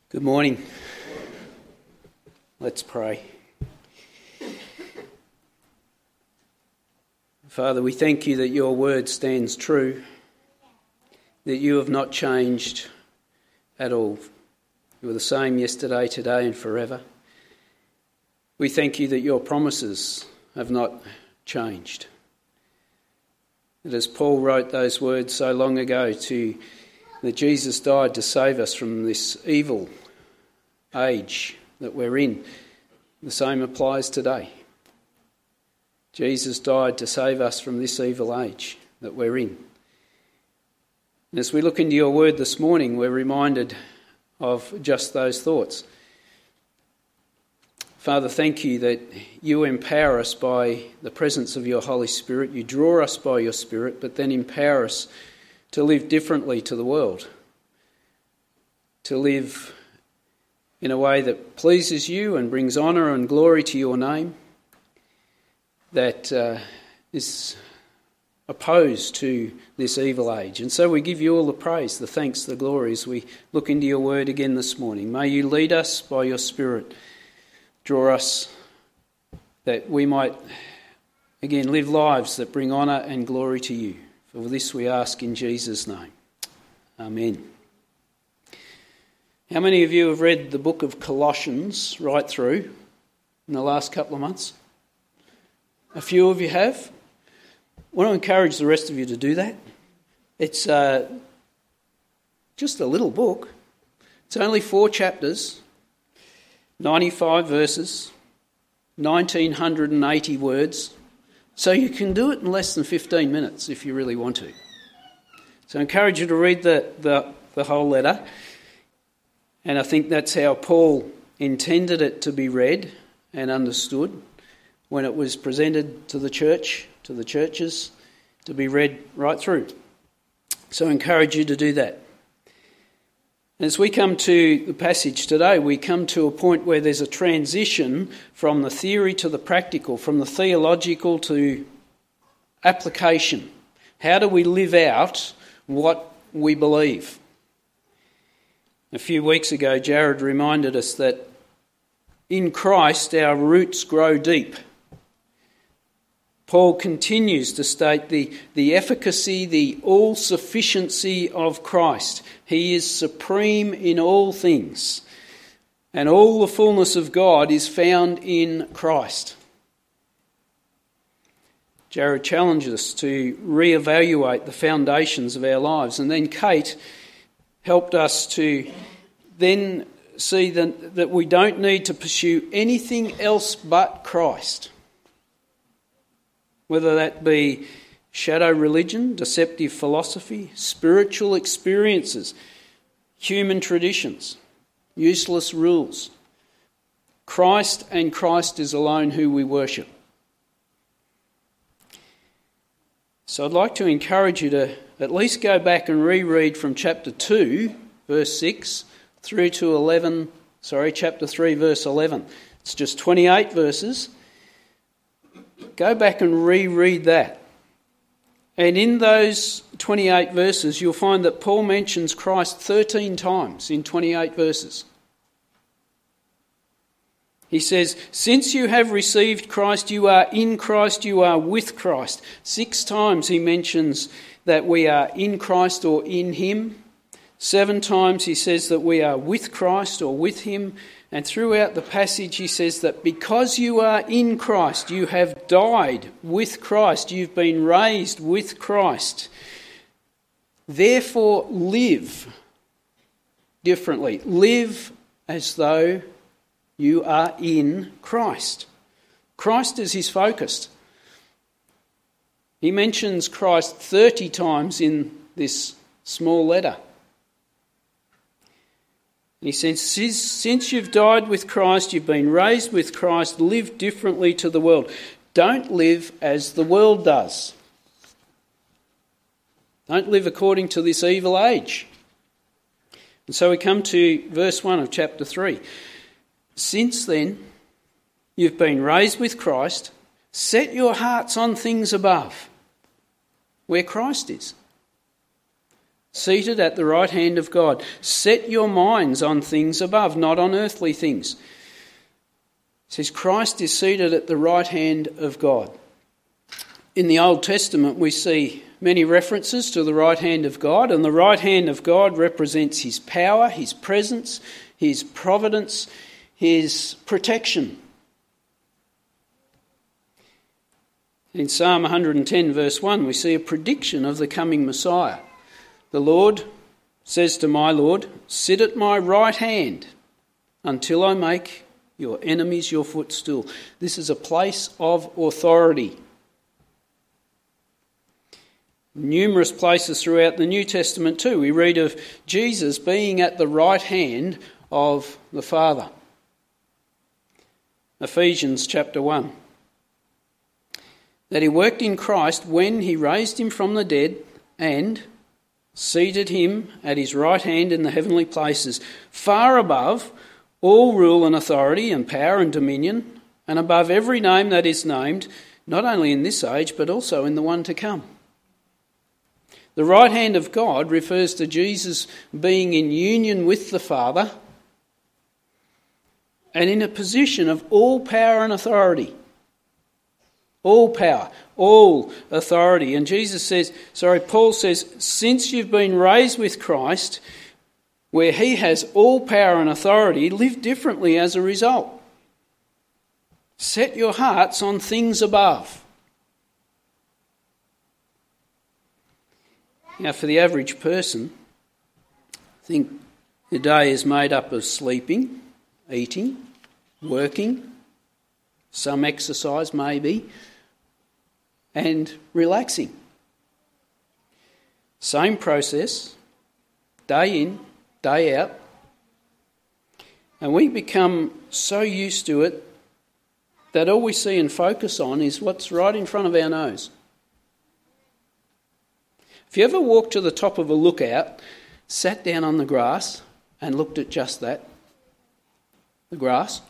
Good morning. Let's pray. Father, we thank you that your word stands true, that you have not changed at all. You are the same yesterday, today and forever. We thank you that your promises have not changed. That as Paul wrote those words so long ago that Jesus died to save us from this evil age that we're in, the same applies today. Jesus died to save us from this evil age that we're in. And as we look into your word this morning, we're reminded of just those thoughts. Father, thank you that you empower us by the presence of your Holy Spirit. You draw us by your Spirit, but then empower us to live differently to the world, to live in a way that pleases you and brings honour and glory to your name, that is opposed to this evil age. And so we give you all the praise, the thanks, the glory as we look into your word again this morning. May you lead us by your Spirit, draw us that we might again live lives that bring honour and glory to you. For this we ask in Jesus' name. Amen. How many of you have read the book of Colossians right through in the last couple of months? A few of you have. I want to encourage the rest of you to do that. It's just a little book. It's only 4 chapters, 95 verses, 1,980 words. So you can do it in less than 15 minutes if you really want to. So I encourage you to read the whole letter. And I think that's how Paul intended it to be read and understood when it was presented to the church, to the churches, to be read right through. So I encourage you to do that. As we come to the passage today, we come to a point where there's a transition from the theory to the practical, from the theological to application. How do we live out what we believe? A few weeks ago, Jared reminded us that in Christ our roots grow deep. Paul continues to state the efficacy, the all-sufficiency of Christ. He is supreme in all things, and all the fullness of God is found in Christ. Jared challenged us to reevaluate the foundations of our lives, and then Kate helped us to then see that we don't need to pursue anything else but Christ. Whether that be shadow religion, deceptive philosophy, spiritual experiences, human traditions, useless rules. Christ and Christ is alone who we worship. So I'd like to encourage you to at least go back and reread from chapter 2, verse 6, through to chapter 3, verse 11. It's just 28 verses. Go back and reread that. And in those 28 verses, you'll find that Paul mentions Christ 13 times in 28 verses. He says, since you have received Christ, you are in Christ, you are with Christ. 6 times he mentions that we are in Christ or in him. 7 times he says that we are with Christ or with him. And throughout the passage he says that because you are in Christ, you have died with Christ, you've been raised with Christ. Therefore live differently. Live as though you are in Christ. Christ is his focus. He mentions Christ 30 times in this small letter. He says, since you've died with Christ, you've been raised with Christ, live differently to the world. Don't live as the world does. Don't live according to this evil age. And so we come to verse 1 of chapter 3. Since then, you've been raised with Christ, set your hearts on things above, where Christ is, seated at the right hand of God. Set your minds on things above, not on earthly things. It says Christ is seated at the right hand of God. In the Old Testament we see many references to the right hand of God, and the right hand of God represents his power, his presence, his providence, his protection. In Psalm 110 verse 1 we see a prediction of the coming Messiah. The Lord says to my Lord, sit at my right hand until I make your enemies your footstool. This is a place of authority. Numerous places throughout the New Testament too, we read of Jesus being at the right hand of the Father. Ephesians chapter 1. That he worked in Christ when he raised him from the dead and seated him at his right hand in the heavenly places, far above all rule and authority and power and dominion, and above every name that is named, not only in this age but also in the one to come. The right hand of God refers to Jesus being in union with the Father and in a position of all power and authority. All power, all authority. And Paul says, since you've been raised with Christ, where he has all power and authority, live differently as a result. Set your hearts on things above. Now, for the average person, I think the day is made up of sleeping, eating, working, some exercise maybe, and relaxing. Same process, day in, day out. And we become so used to it that all we see and focus on is what's right in front of our nose. If you ever walked to the top of a lookout, sat down on the grass and looked at just that, the grass,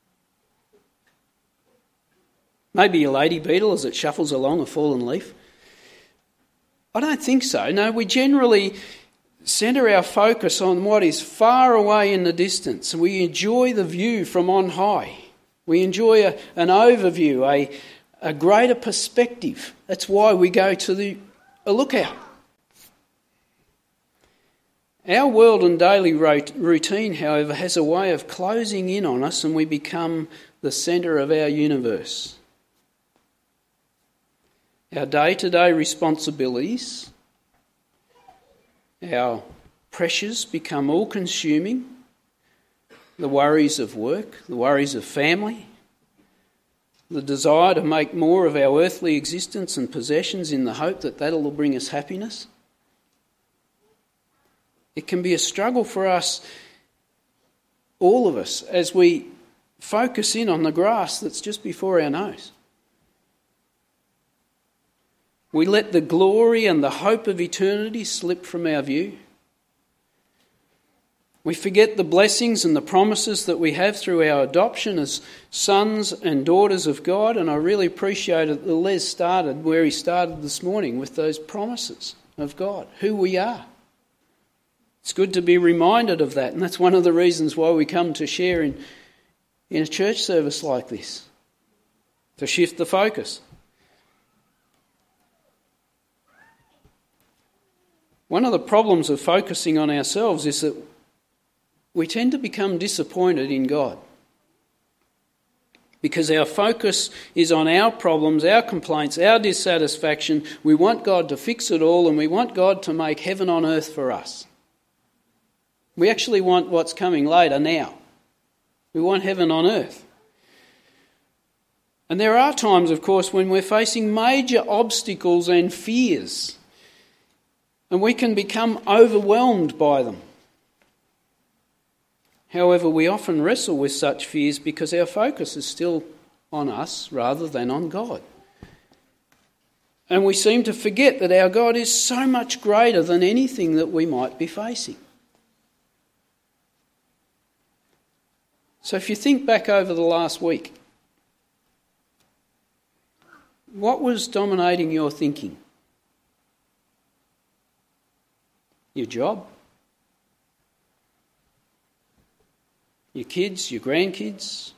maybe a lady beetle as it shuffles along a fallen leaf. I don't think so. No, we generally centre our focus on what is far away in the distance. We enjoy the view from on high. We enjoy an overview, a greater perspective. That's why we go to a lookout. Our world and daily routine, however, has a way of closing in on us and we become the centre of our universe. Our day-to-day responsibilities, our pressures become all-consuming. The worries of work, the worries of family, the desire to make more of our earthly existence and possessions in the hope that that'll bring us happiness. It can be a struggle for us, all of us, as we focus in on the grass that's just before our nose. We let the glory and the hope of eternity slip from our view. We forget the blessings and the promises that we have through our adoption as sons and daughters of God, and I really appreciate that Les started where he started this morning with those promises of God, who we are. It's good to be reminded of that, and that's one of the reasons why we come to share in a church service like this, to shift the focus. One of the problems of focusing on ourselves is that we tend to become disappointed in God because our focus is on our problems, our complaints, our dissatisfaction. We want God to fix it all and we want God to make heaven on earth for us. We actually want what's coming later now. We want heaven on earth. And there are times, of course, when we're facing major obstacles and fears, and we can become overwhelmed by them. However, we often wrestle with such fears because our focus is still on us rather than on God. And we seem to forget that our God is so much greater than anything that we might be facing. So if you think back over the last week, what was dominating your thinking? your job, your kids, your grandkids,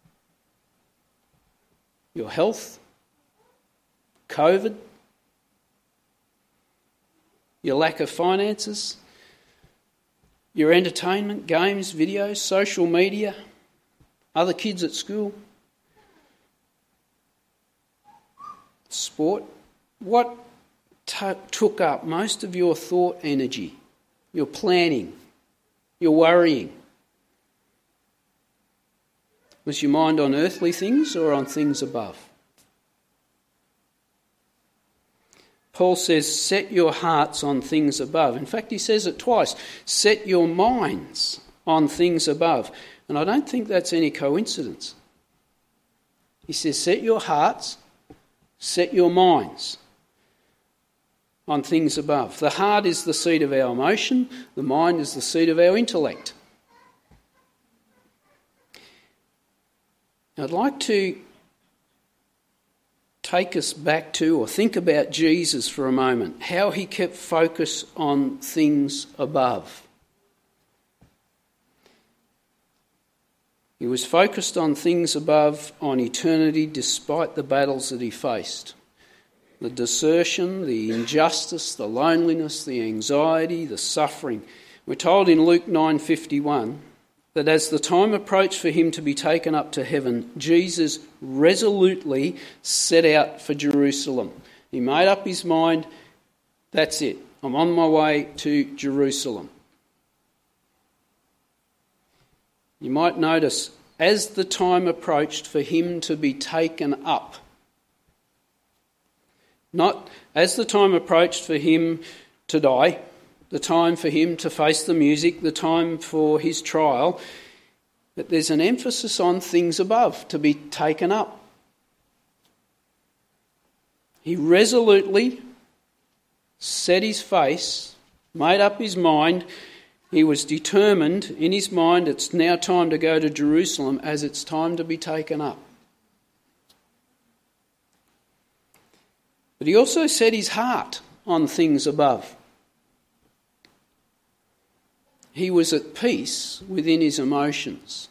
your health, COVID, your lack of finances, your entertainment, games, videos, social media, other kids at school, sport. What took up most of your thought energy, your planning, your worrying? Was your mind on earthly things or on things above? Paul says, set your hearts on things above. In fact, he says it twice. Set your minds on things above. And I don't think that's any coincidence. He says, set your hearts, set your minds on things above. The heart is the seat of our emotion. The mind is the seat of our intellect. I'd like to take us back to, or think about Jesus for a moment, how he kept focus on things above. He was focused on things above, on eternity, despite the battles that he faced. The desertion, the injustice, the loneliness, the anxiety, the suffering. We're told in Luke 9:51 that as the time approached for him to be taken up to heaven, Jesus resolutely set out for Jerusalem. He made up his mind, that's it, I'm on my way to Jerusalem. You might notice, as the time approached for him to be taken up, not as the time approached for him to die, the time for him to face the music, the time for his trial, but there's an emphasis on things above, to be taken up. He resolutely set his face, made up his mind. He was determined in his mind, it's now time to go to Jerusalem, as it's time to be taken up. But he also set his heart on things above. He was at peace within his emotions.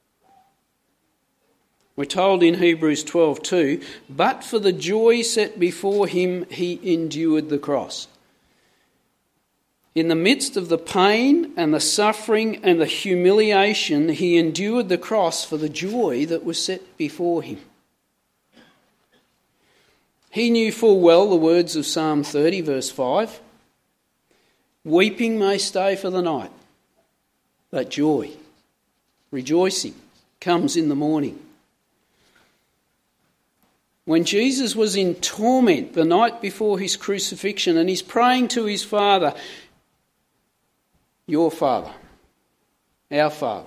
We're told in Hebrews 12:2, but for the joy set before him, he endured the cross. In the midst of the pain and the suffering and the humiliation, he endured the cross for the joy that was set before him. He knew full well the words of Psalm 30, verse 5. Weeping may stay for the night, but joy, rejoicing, comes in the morning. When Jesus was in torment the night before his crucifixion and he's praying to his Father, your Father, our Father.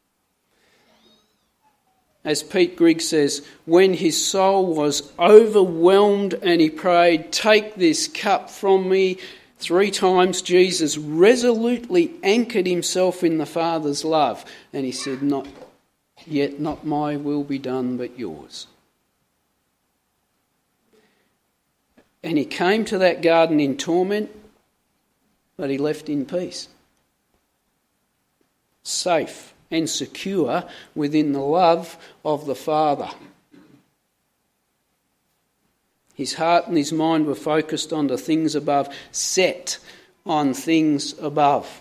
As Pete Grigg says, when his soul was overwhelmed and he prayed, take this cup from me, 3 times Jesus resolutely anchored himself in the Father's love. And he said, not yet, not my will be done, but yours. And he came to that garden in torment, but he left in peace. Safe and secure within the love of the Father. His heart and his mind were focused on the things above, set on things above.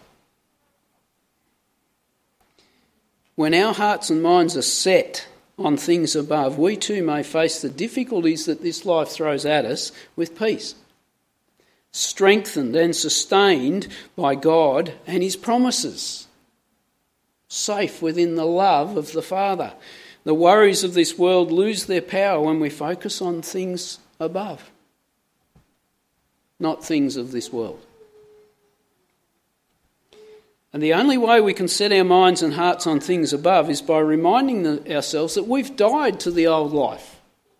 When our hearts and minds are set on things above, we too may face the difficulties that this life throws at us with peace, strengthened and sustained by God and his promises. Safe within the love of the Father. The worries of this world lose their power when we focus on things above, not things of this world. And the only way we can set our minds and hearts on things above is by reminding ourselves that we've died to the old life.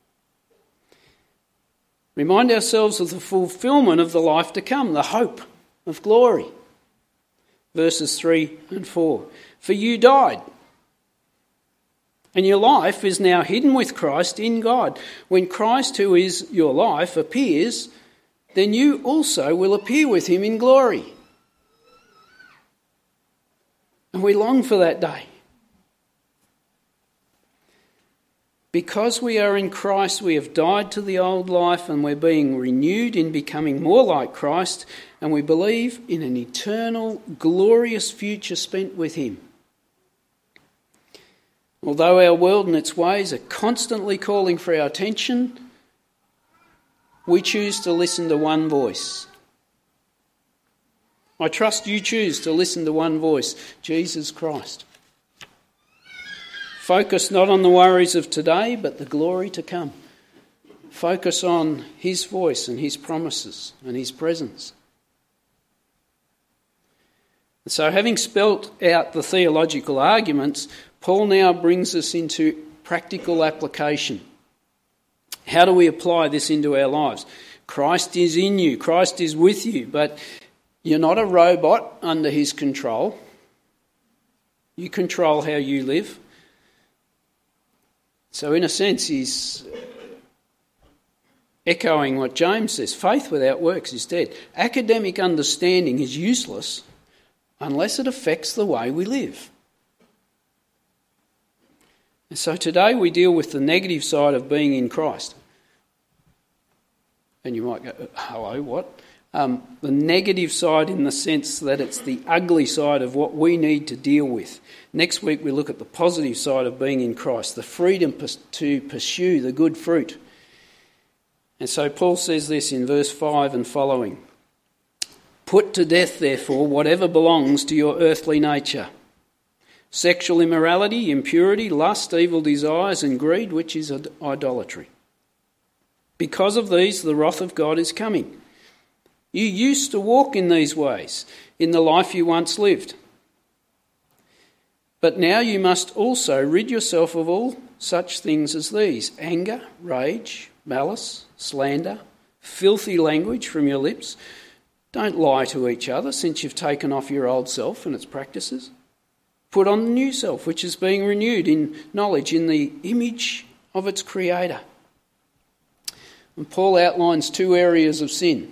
Remind ourselves of the fulfilment of the life to come, the hope of glory. Verses 3 and 4. For you died, and your life is now hidden with Christ in God. When Christ, who is your life, appears, then you also will appear with him in glory. And we long for that day. Because we are in Christ, we have died to the old life and we're being renewed in becoming more like Christ, and we believe in an eternal, glorious future spent with him. Although our world and its ways are constantly calling for our attention, we choose to listen to one voice. I trust you choose to listen to one voice, Jesus Christ. Focus not on the worries of today, but the glory to come. Focus on his voice and his promises and his presence. And so, having spelt out the theological arguments, Paul now brings us into practical application. How do we apply this into our lives? Christ is in you, Christ is with you, but you're not a robot under his control. You control how you live. So in a sense, he's echoing what James says. Faith without works is dead. Academic understanding is useless unless it affects the way we live. And so today we deal with the negative side of being in Christ. And you might go, hello, what? The negative side in the sense that it's the ugly side of what we need to deal with. Next week we look at the positive side of being in Christ, the freedom to pursue the good fruit. And so Paul says this in verse 5 and following. Put to death, therefore, whatever belongs to your earthly nature. Sexual immorality, impurity, lust, evil desires and greed, which is idolatry. Because of these, the wrath of God is coming. You used to walk in these ways, in the life you once lived. But now you must also rid yourself of all such things as these: anger, rage, malice, slander, filthy language from your lips. Don't lie to each other, since you've taken off your old self and its practices. Put on the new self, which is being renewed in knowledge in the image of its creator. And Paul outlines two areas of sin.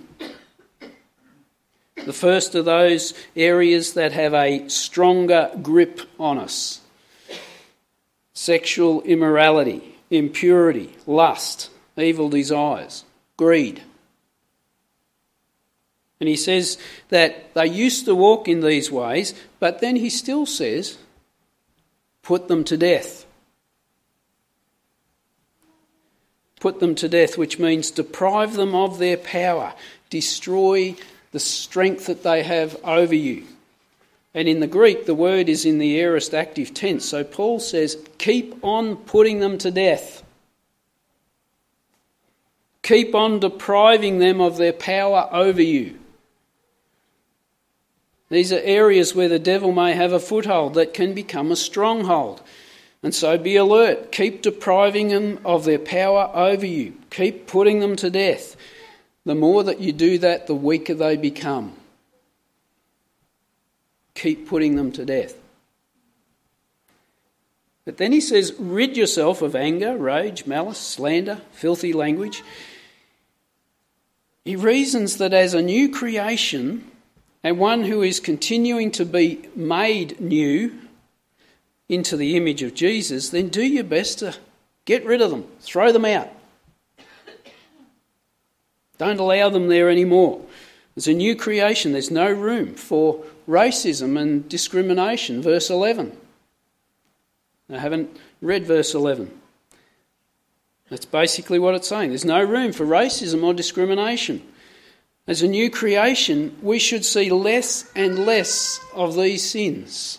The first are those areas that have a stronger grip on us: sexual immorality, impurity, lust, evil desires, greed. And he says that they used to walk in these ways, but then he still says, put them to death. Put them to death, which means deprive them of their power, destroy the strength that they have over you. And in the Greek, the word is in the aorist active tense. So Paul says, keep on putting them to death. Keep on depriving them of their power over you. These are areas where the devil may have a foothold that can become a stronghold. And so be alert. Keep depriving them of their power over you. Keep putting them to death. The more that you do that, the weaker they become. Keep putting them to death. But then he says, rid yourself of anger, rage, malice, slander, filthy language. He reasons that as a new creation and one who is continuing to be made new into the image of Jesus, then do your best to get rid of them, throw them out. Don't allow them there anymore. As a new creation, there's no room for racism and discrimination. Verse 11. I haven't read verse 11. That's basically what it's saying. There's no room for racism or discrimination. As a new creation, we should see less and less of these sins.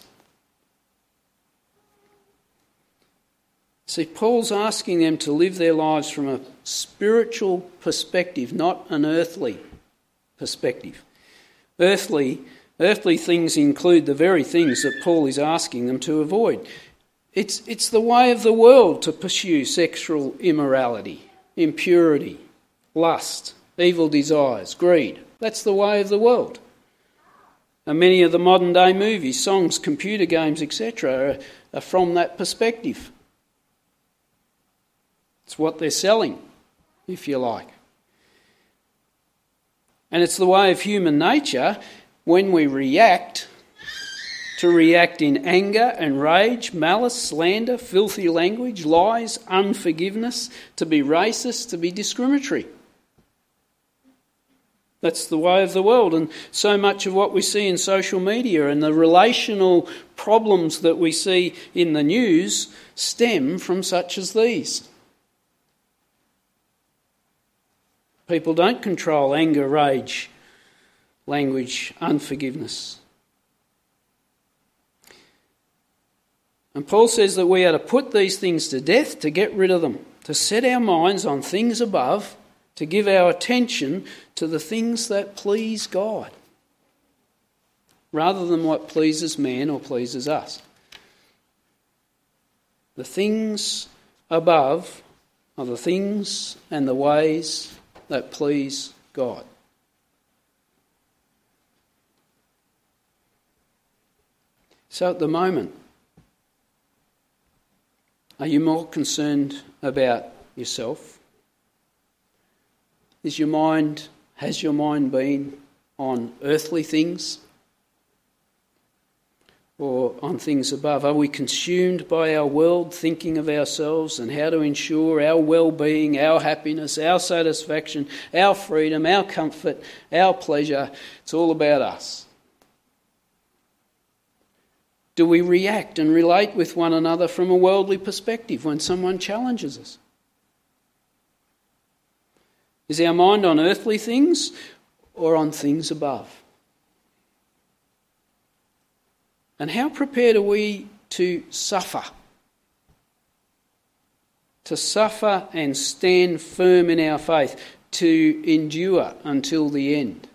See, Paul's asking them to live their lives from a spiritual perspective, not an earthly perspective. Earthly things include the very things that Paul is asking them to avoid. It's the way of the world to pursue sexual immorality, impurity, lust, evil desires, greed. That's the way of the world. And many of the modern day movies, songs, computer games, etc. are from that perspective. It's what they're selling, if you like. And it's the way of human nature. When we react to react in anger and rage, malice, slander, filthy language, lies, unforgiveness, to be racist, to be discriminatory. That's the way of the world, and so much of what we see in social media and the relational problems that we see in the news stem from such as these. People don't control anger, rage, language, unforgiveness. And Paul says that we are to put these things to death, to get rid of them, to set our minds on things above, to give our attention to the things that please God, rather than what pleases man or pleases us. The things above are the things and the ways that please God. So at the moment, are you more concerned about yourself? Has your mind been on earthly things or on things above? Are we consumed by our world, thinking of ourselves and how to ensure our well-being, our happiness, our satisfaction, our freedom, our comfort, our pleasure? It's all about us. Do we react and relate with one another from a worldly perspective when someone challenges us? Is our mind on earthly things or on things above? And how prepared are we to suffer? To suffer and stand firm in our faith, to endure until the end.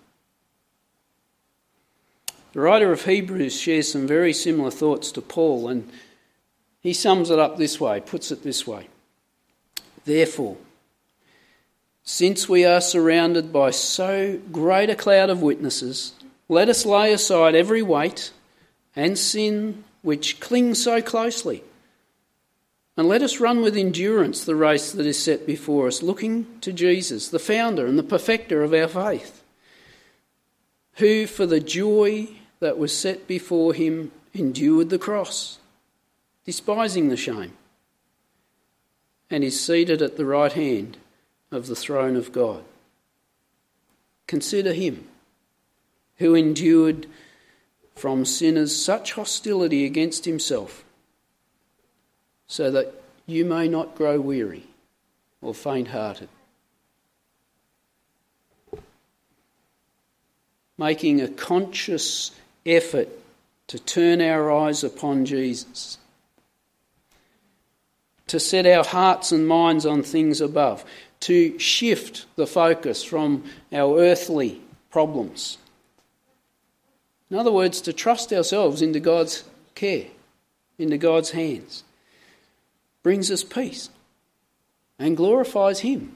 The writer of Hebrews shares some very similar thoughts to Paul, and he sums it up this way, puts it this way. Therefore, since we are surrounded by so great a cloud of witnesses, let us lay aside every weight and sin which clings so closely, and let us run with endurance the race that is set before us, looking to Jesus, the founder and the perfecter of our faith, who for the joy that was set before him endured the cross, despising the shame, and is seated at the right hand of the throne of God. Consider him who endured from sinners such hostility against himself, so that you may not grow weary or faint-hearted. Making a conscious effort to turn our eyes upon Jesus, to set our hearts and minds on things above, to shift the focus from our earthly problems. In other words, to trust ourselves into God's care, into God's hands, brings us peace and glorifies him.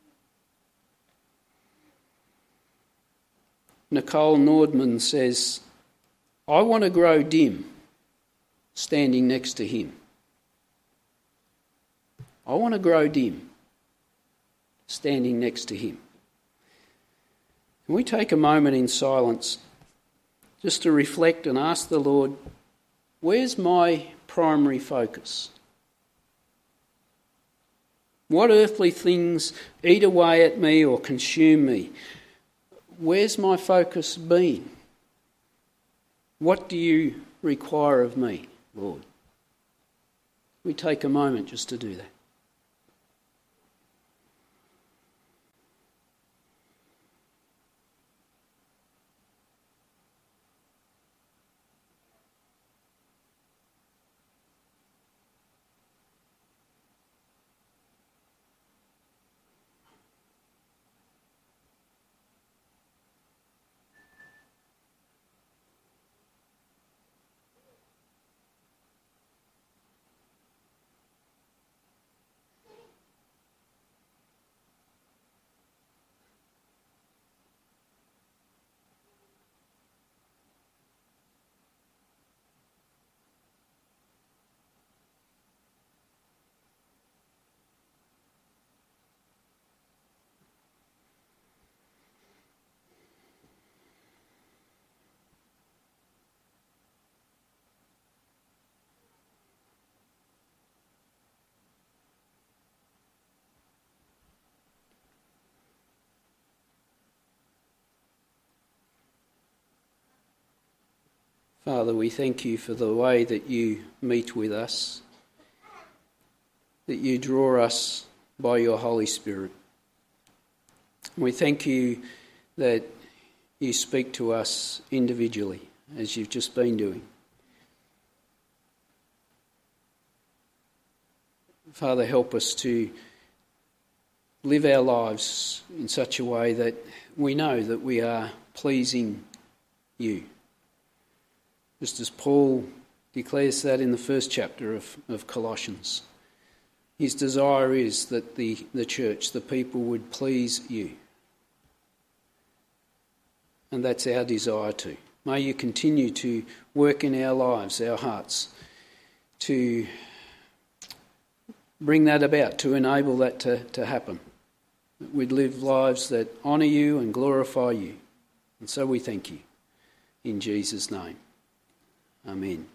Nicole Nordman says, I want to grow dim standing next to him. I want to grow dim standing next to him. Can we take a moment in silence just to reflect and ask the Lord, where's my primary focus? What earthly things eat away at me or consume me? Where's my focus been? What do you require of me, Lord? We take a moment just to do that. Father, we thank you for the way that you meet with us, that you draw us by your Holy Spirit. We thank you that you speak to us individually, as you've just been doing. Father, help us to live our lives in such a way that we know that we are pleasing you. Just as Paul declares that in the first chapter of Colossians. His desire is that the church, the people, would please you. And that's our desire too. May you continue to work in our lives, our hearts, to bring that about, to enable that to happen. That we'd live lives that honour you and glorify you. And so we thank you. In Jesus' name. Amen.